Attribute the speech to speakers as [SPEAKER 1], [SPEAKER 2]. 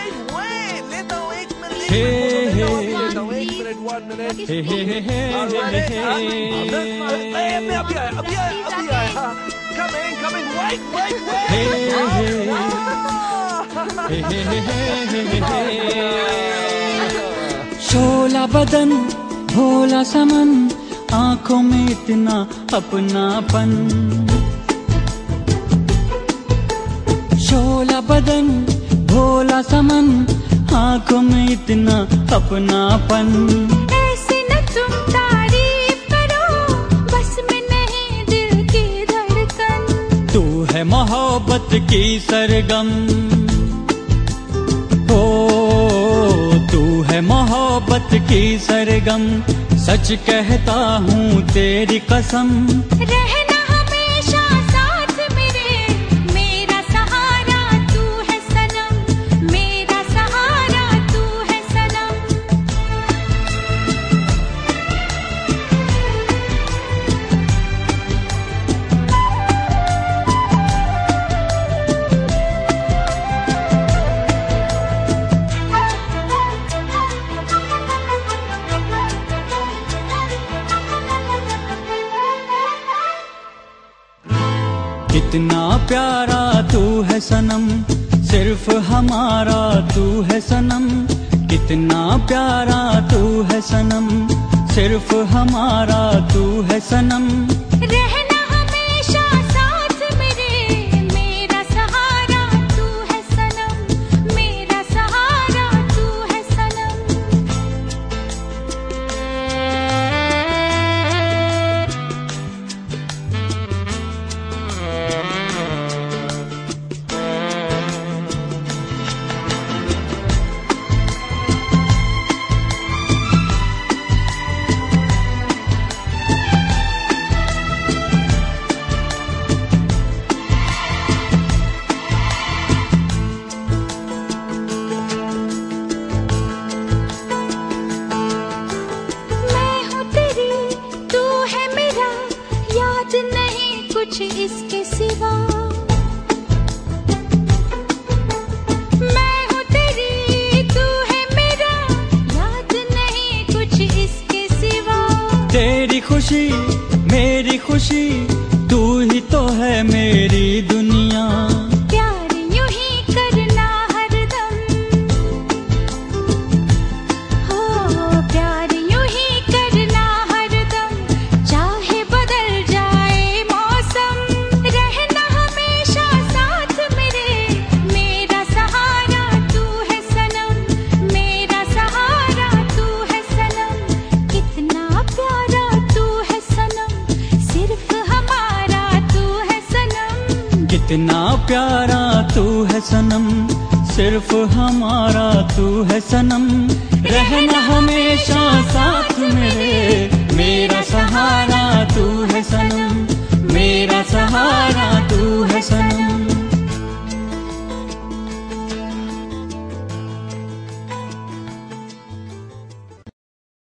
[SPEAKER 1] लेता हूँ 1 मिनट, लेता हूँ 1 मिनट, 1 मिनट। अभी आया। Coming, wait.
[SPEAKER 2] शोला बदन भोला समन, आंखों में इतना अपनापन। शोला बदन भोला समन, आंखों में इतना अपनापन।
[SPEAKER 3] ऐसे न तुम तारीफ करो, बस में नहीं दिल की धड़कन।
[SPEAKER 2] तू है मोहब्बत की सरगम, ओ तू है मोहब्बत की सरगम। सच कहता हूँ तेरी कसम,
[SPEAKER 3] रहना हमेशा साथ मेरे, मेरा सहारा तू है सनम, मेरा सहारा तू है सनम।
[SPEAKER 2] कितना प्यारा तू है सनम, सिर्फ हमारा तू है सनम। कितना प्यारा तू है सनम, सिर्फ हमारा तू है सनम।
[SPEAKER 3] रहना हमेशा साथ मेरे, मेरा सहारा तू है सनम, मेरा सहारा तू है सनम। कुछ इसके सिवा मैं हूँ तेरी, तू है मेरा, याद नहीं कुछ इसके सिवा।
[SPEAKER 2] तेरी खुशी मेरी खुशी, तू ही तो है मेरी दुनिया।
[SPEAKER 3] प्यार यूं ही करना हरदम, हो प्यार यूं ही करना हरदम, चाहे बदल जाए मौसम। रहना हमेशा साथ मेरे, मेरा सहारा तू है सनम, मेरा सहारा तू है सनम। कितना प्यारा तू है सनम, सिर्फ हमारा तू है सनम।
[SPEAKER 2] कितना प्यारा तू है सनम, सिर्फ हमारा तू है सनम। रहना हमेशा साथ मेरे, मेरा सहारा तू है सनम, मेरा सहारा